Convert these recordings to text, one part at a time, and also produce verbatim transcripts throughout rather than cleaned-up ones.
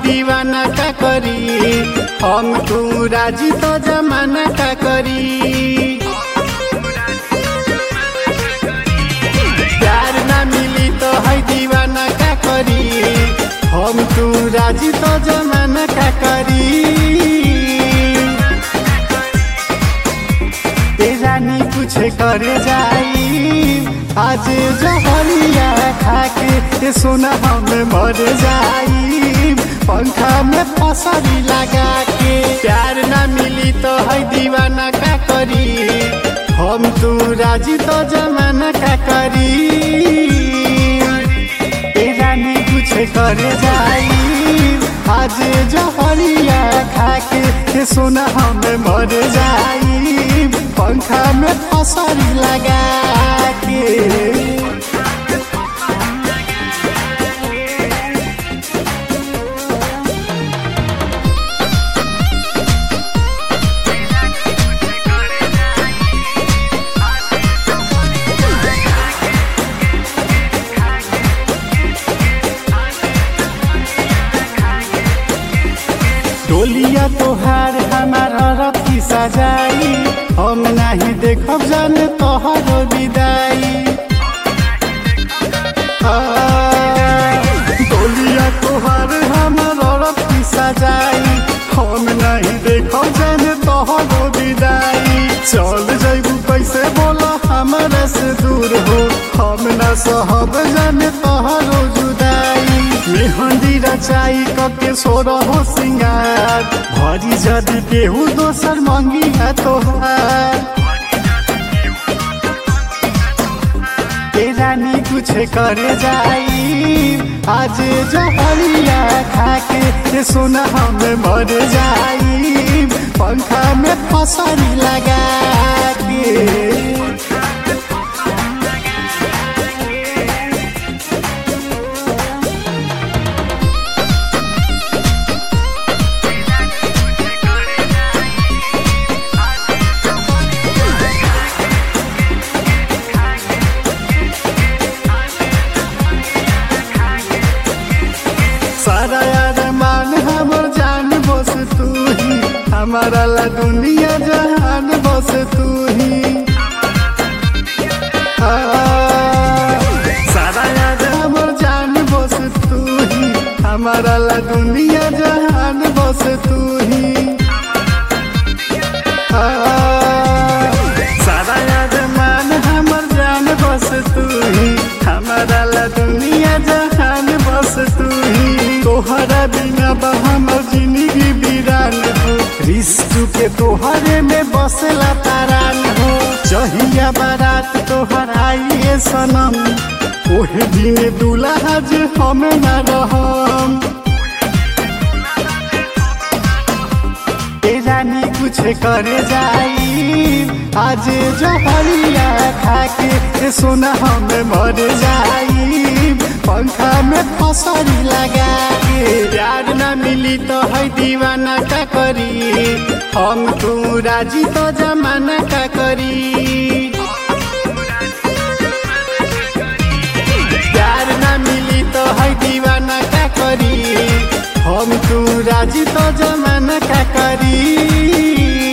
दीवाना का करी, हम तू राजी तो जमाना का करी। प्यार ना मिली तो है दीवाना का करी, हम तू राजी तो जमाना का करी। रानी कुछ करे जाई आज जहरिया खाके सोना हम मर जाई, पंखा में फसरी लगा के। प्यार ना मिली तो है दीवाना का करी, हम तू राजी तो जमाना का करी। रानी कुछ करे जाई आज जहरिया खाके सोना हम मर जाई, पंखा में फसरी लगा के। डोलिया तोहार हमारा रथी सजाई, हम नहीं देखब जान तोहर विदाई। डोलिया तोहार हमारा रथी सजाई, हम नहीं देखब जान तोहर विदाई। चल जैबू कैसे बोला हमारा से दूर हो, हम न सहब जान तोहर जुदाई। मेहंदी रचाई कके सोर हो सिंगार, भरी जदि केहू दोसर मंगी है तोहार। ए रानी कुछ करे जाई आज जहरिया खाके सोना हम मर जाई, पंखा में फसरी लगा के। सारा यार मान हमर जान बस तू ही, हमारा ला दुनिया जहान बस तू ही। सारा यार हमर जान बस तू ही, हमारा ला दुनिया जहान बस तू ही। सारा यार मान हमर जान बस तू ही, हमारा ला दुनिया जहान बस तू ही। तोहरा बिना हमर जिंदगी वीरान हो, रिश्तु के तोहरे में बसला तारान हो। जहिया बारात तोहर आइए सनम, ओहे दिन दूल्हा जे हम न रहम। ए रानी कुछ करे जाई आज जहरिया खाके सोना हम मर जाई, पंखा में फसरी लगा के। प्यार ना मिली तो है दीवाना का करी, हम तू राजी तो जमाना का करी। प्यार ना मिली तो है दीवाना का करी, हम तू राजी तो जमाना का करी।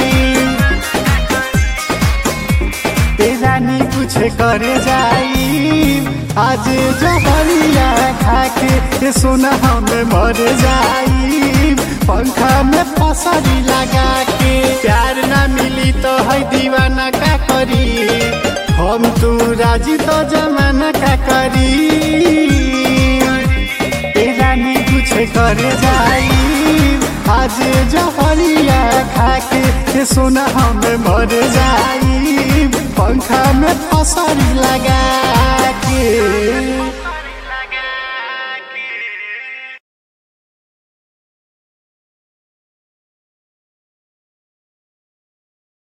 रानी कुछ करे जाई आज जहरिया खाके सोना हम मर जाई, पंखा में फसरी लगा के। प्यार ना मिली तो है दीवाना का करी, हम तू राजी तो जमाना का करी। रानी कुछ करे जाई आज जहरिया खाके सोना हम मर